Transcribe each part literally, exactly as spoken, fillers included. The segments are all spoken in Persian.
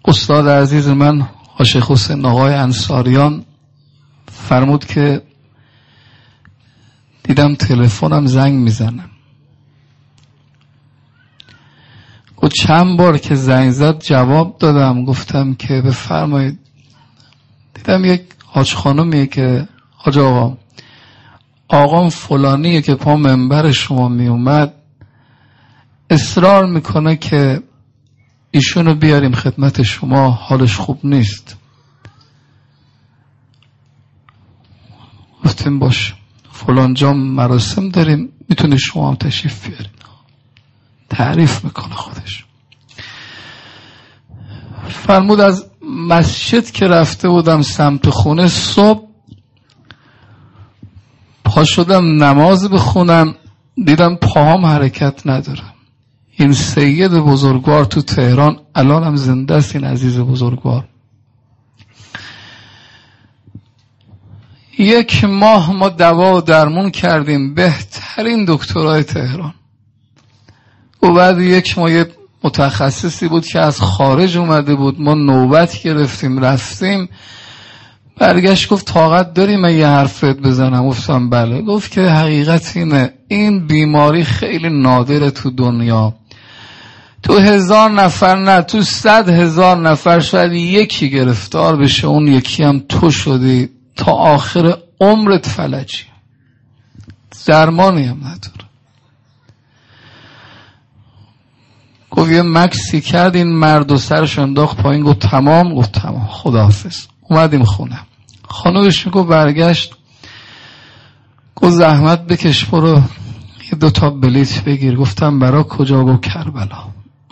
استاد عزیز من شیخ حسین آقای انصاریان فرمود که دیدم تلفنم زنگ میزنه. گفت چند بار که زنگ زد جواب دادم، گفتم که بفرمایید. دیدم یک حاج خانومیه که حاج آقا آقام فلانیه که پا منبر شما می اومد اصرار میکنه که ایشونو بیاریم خدمت شما، حالش خوب نیست. گفتیم باش، فلان جا مراسم داریم، میتونه شما هم تشریف بیارین. تعریف میکنه خودش. فرمود از مسجد که رفته بودم سمت خونه، صبح پا شدم نماز بخونم، دیدم پاهم حرکت نداره. این سید بزرگوار تو تهران الان هم زنده است، این عزیز بزرگوار. یک ماه ما دوا و درمون کردیم، بهترین دکترای تهران. و بعد یک ماه یه متخصصی بود که از خارج اومده بود، ما نوبت گرفتیم رفتیم، برگشت گفت طاقت داری من یه حرفت بزنم؟ گفتم بله. گفت که حقیقت اینه این بیماری خیلی نادره تو دنیا، تو هزار نفر نه تو صد هزار نفر شاید یکی گرفتار بشه، اون یکی هم تو شدی، تا آخر عمرت فلجی، درمانی هم نداره. گفت یه مکسی کرد این مرد و سرش انداخت پایین. گفت تمام؟ گفت تمام، خداحافظ. اومدیم خونه. خانومش میگو برگشت، گفت زحمت بکش برو یه دوتا بلیت بگیر. گفتم برا کجا؟ گفت کربلا.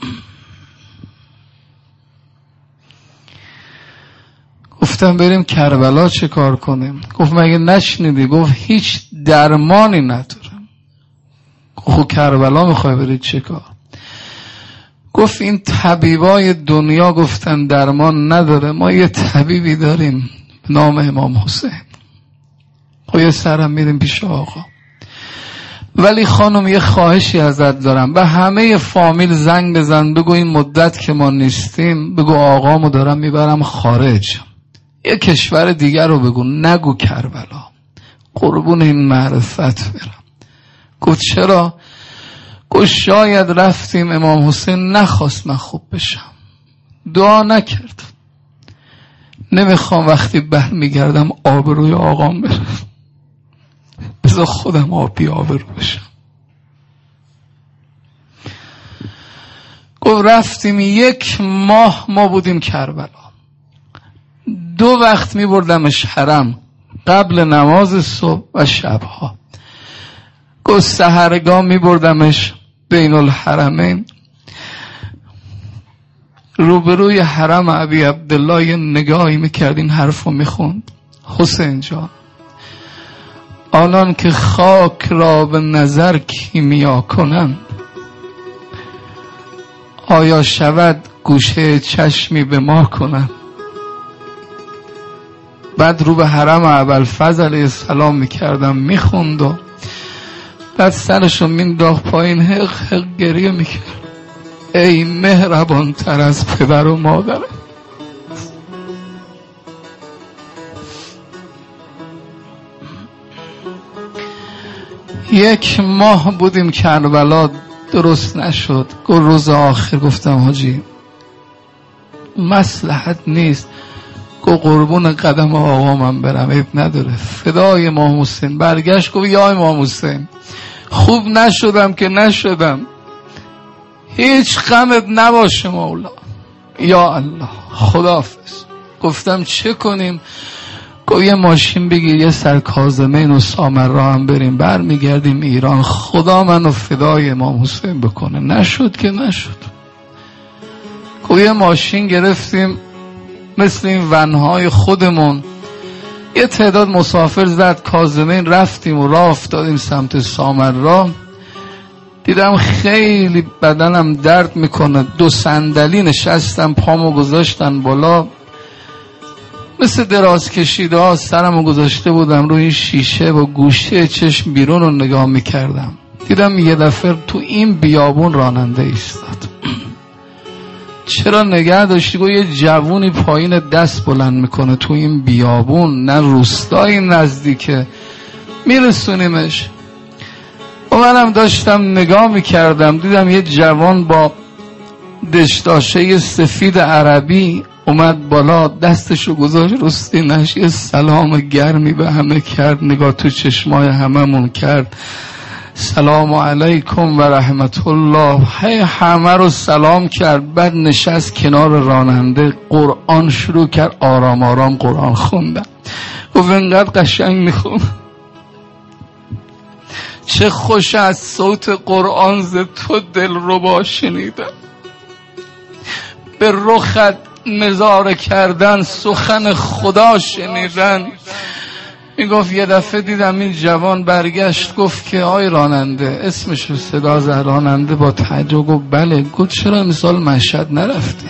گفتم بریم کربلا چه کار کنیم؟ گفت مگه نشنیدی؟ گفت هیچ درمانی نداره. گفت کربلا میخوای برید چه کار؟ گفت این طبیبای دنیا گفتن درمان نداره، ما یه طبیبی داریم به نام امام حسین. خب یه سرم میریم پیش آقا. ولی خانم یه خواهشی ازت دارم، به همه فامیل زنگ بزن بگو این مدت که ما نیستیم، بگو آقامو دارم میبرم خارج، یه کشور دیگر رو بگو، نگو کربلا، قربون این معرفت برم. گفت چرا؟ گفت شاید رفتیم امام حسین نخواست من خوب بشم، دعا نکرد، نمیخوام وقتی برمیگردم آبروی آقام بره، بذار خودم آبی آبرو بشم. گفت رفتیم یک ماه ما بودیم کربلا، دو وقت میبردمش حرم، قبل نماز صبح و شبها. گفت سحرگاه میبردمش بین الحرمین، روبروی حرم ابی عبدالله یه نگاهی میکرد، این حرف رو میخوند: حسین جان آنان که خاک را به نظر کیمیا کنند، آیا شود گوشه چشمی به ما کنند؟ بعد رو به حرم ابوالفضل علیه السلام میکردم میخوند و بعد سرشو مینداخت پایین، حق حق گریه میکرد: ای مهربان تر از پدر و مادر. یک ماه بودیم کربلا، درست نشد. گفت روز آخر گفتم حاجی مصلحت نیست. گفت قربون قدم آقا من برم، عیب نداره، فدای امام حسین. برگشت گفت یا امام حسین خوب نشدم که نشدم، هیچ غمت نباشه مولا. یا الله، خداحافظ. گفتم چه کنیم؟ گفت یه ماشین بگیر یه سر کاظمین و سامرا هم بریم، بر میگردیم ایران، خدا منو فدای امام حسین بکنه. نشد که نشد. گفت یه ماشین گرفتیم مثل این ونهای خودمون، یه تعداد مسافر زد کاظمین، رفتیم و راه افتادیم سمت سامرا. دیدم خیلی بدنم درد میکنه، دو صندلی نشستم، پامو گذاشتن بالا، مثل دراز کشیده ها سرمو گذاشته بودم روی شیشه و گوشه چشم بیرون رو نگاه میکردم. دیدم یه دفعه تو این بیابون راننده ایستاد، چرا نگه داشتی؟ گفت یه جوونی پایین دست بلند میکنه تو این بیابون، نه روستایی نزدیکه، میرسونیمش. و منم داشتم نگاه میکردم، دیدم یه جوان با دشتاشه سفید عربی اومد بالا، دستشو گذاشت رو سینه‌اش، یه سلام گرمی به همه کرد، نگاه تو چشمای هممون کرد، سلام علیکم و رحمت الله، هی همه رو سلام کرد. بعد نشست کنار راننده، قرآن شروع کرد، آرام آرام قرآن خوندن. گفت انقدر قشنگ میخون، چه خوش از صوت قرآن ز تو دل ربا شنیدم، به رخت نظاره کردن، سخن خدا شنیدن. میگفت یه دفعه دیدم این جوان برگشت گفت که آی راننده، اسمش صدا زد، راننده با تعجب گفت بله. گفت چرا مثال مشهد نرفتی؟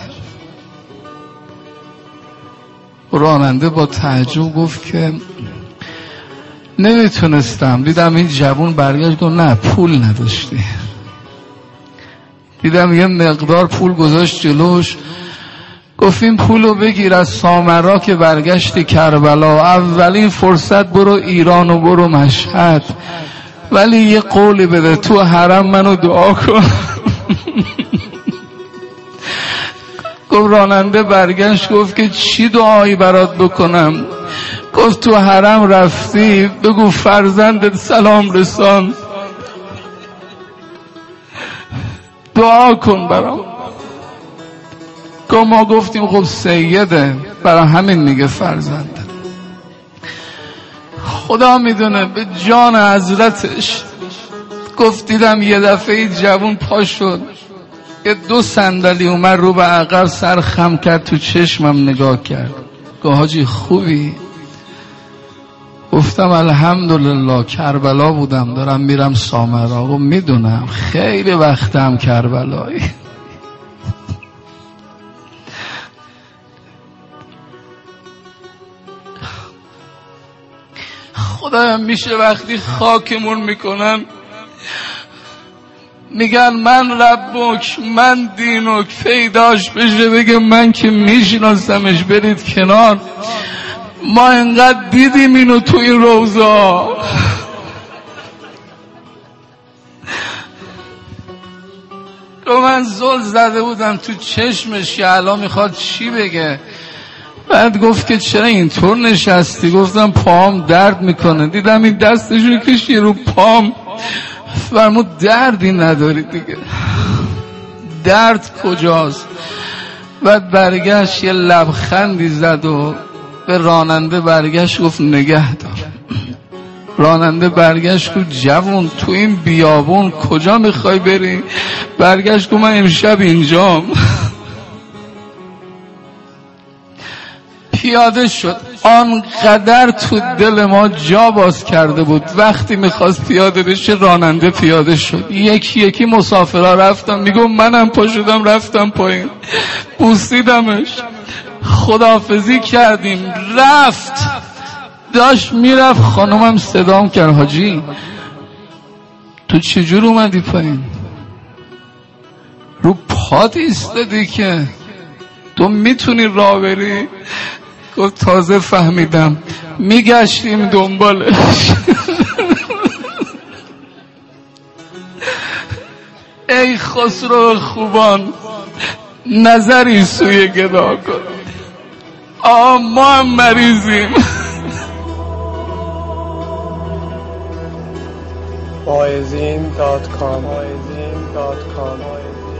راننده با تعجب گفت که نمیتونستم. دیدم این جوان برگشت گفت نه پول نداشتی. دیدم یه مقدار پول گذاشت جلوش، گفت این پولو بگیر از سامرا که برگشتی کربلا، اولین فرصت برو ایران و برو مشهد، ولی یه قولی بده تو حرم منو دعا کن. گفت راننده برگشت گفت که چی دعایی برات بکنم؟ گفت تو حرم رفتی بگو فرزندت سلام رسان، دعا کن برام. گفت ما گفتیم خب سیده، برای همین میگه فرزنده. خدا میدونه به جان حضرتش. گفت دیدم یه دفعه جوون پا شد، یه دو صندلی اومد رو به عقب، سر خم کرد، تو چشمم نگاه کرد، گفت حاجی خوبی؟ گفتم الحمدلله، کربلا بودم دارم میرم سامرا. گفت میدونم خیلی وقتم کربلایی. خدایا میشه وقتی خاکمون میکنن میگن من ربک من دینک، پیداش بشه بگه من که میشناسمش، برید کنار، ما انقدر دیدیم اینو تو این روزا. رو من زل زده بودم تو چشمش که الان میخواد چی بگه. بعد گفت که چرا اینطور نشستی؟ گفتم پام درد میکنه. دیدم این دستشو کشی رو پام، فرمود دردی نداری دیگه، درد کجاست؟ بعد برگشت یه لبخندی زد و به راننده برگشت گفت نگه دار. راننده برگشت گفت جوون تو این بیابون کجا میخوای بری؟ برگشت گفت من امشب اینجام. پیاده شد، آنقدر تو دل ما جا باز کرده بود. وقتی میخواست پیاده بشه راننده پیاده شد، یکی یکی مسافرها رفتم، میگم منم پا شدم رفتم پایین، بوسیدمش، خداحافظی کردیم، رفت. داشت میرفت خانومم صدام کرد حاجی تو چجور اومدی پایین؟ رو پات ایستادی که تو میتونی راه بری؟ گفت تازه فهمیدم، میگشتیم دنبالش. ای خسرو خوبان نظری سوی گدا کن، آه ما هم مریضیم. واعظین دات کام